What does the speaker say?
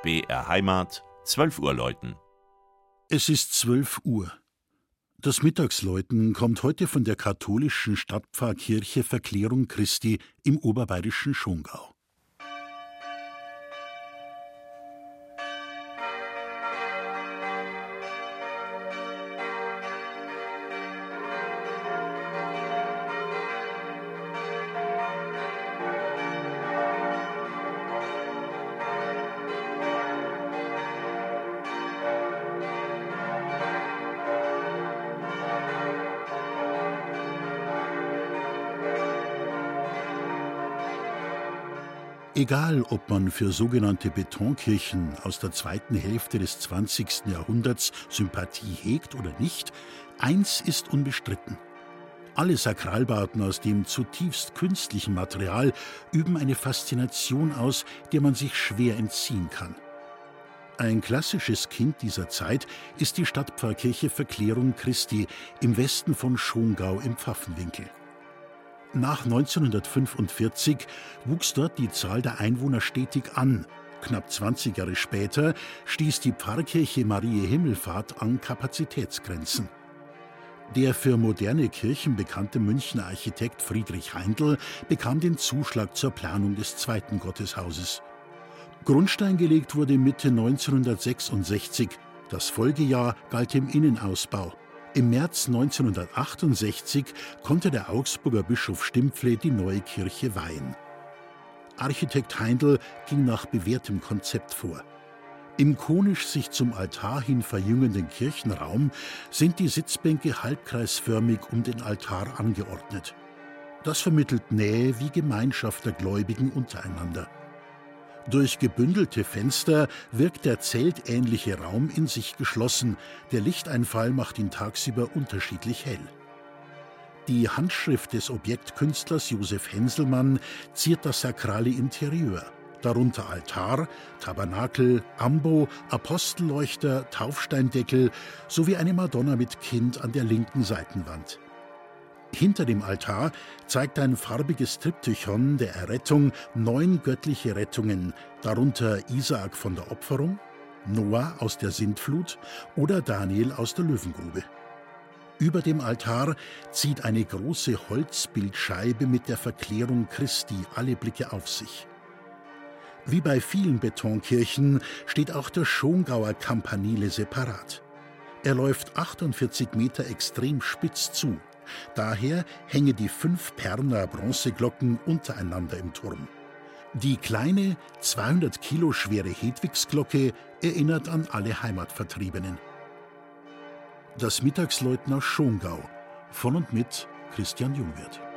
BR Heimat, 12 Uhr läuten. Es ist 12 Uhr. Das Mittagsläuten kommt heute von der katholischen Stadtpfarrkirche Verklärung Christi im oberbayerischen Schongau. Egal, ob man für sogenannte Betonkirchen aus der zweiten Hälfte des 20. Jahrhunderts Sympathie hegt oder nicht, eins ist unbestritten: Alle Sakralbauten aus dem zutiefst künstlichen Material üben eine Faszination aus, der man sich schwer entziehen kann. Ein klassisches Kind dieser Zeit ist die Stadtpfarrkirche Verklärung Christi im Westen von Schongau im Pfaffenwinkel. Nach 1945 wuchs dort die Zahl der Einwohner stetig an. Knapp 20 Jahre später stieß die Pfarrkirche Mariä Himmelfahrt an Kapazitätsgrenzen. Der für moderne Kirchen bekannte Münchner Architekt Friedrich Heindl bekam den Zuschlag zur Planung des zweiten Gotteshauses. Grundstein gelegt wurde Mitte 1966. Das Folgejahr galt dem Innenausbau. Im März 1968 konnte der Augsburger Bischof Stimpfle die neue Kirche weihen. Architekt Heindl ging nach bewährtem Konzept vor. Im konisch sich zum Altar hin verjüngenden Kirchenraum sind die Sitzbänke halbkreisförmig um den Altar angeordnet. Das vermittelt Nähe wie Gemeinschaft der Gläubigen untereinander. Durch gebündelte Fenster wirkt der zeltähnliche Raum in sich geschlossen. Der Lichteinfall macht ihn tagsüber unterschiedlich hell. Die Handschrift des Objektkünstlers Josef Henselmann ziert das sakrale Interieur, darunter Altar, Tabernakel, Ambo, Apostelleuchter, Taufsteindeckel sowie eine Madonna mit Kind an der linken Seitenwand. Hinter dem Altar zeigt ein farbiges Triptychon der Errettung 9 göttliche Rettungen, darunter Isaak von der Opferung, Noah aus der Sintflut oder Daniel aus der Löwengrube. Über dem Altar zieht eine große Holzbildscheibe mit der Verklärung Christi alle Blicke auf sich. Wie bei vielen Betonkirchen steht auch der Schongauer Campanile separat. Er läuft 48 Meter extrem spitz zu. Daher hängen die 5 Perner Bronzeglocken untereinander im Turm. Die kleine, 200 Kilo schwere Hedwigsglocke erinnert an alle Heimatvertriebenen. Das Mittagsläuten aus Schongau, von und mit Christian Jungwirth.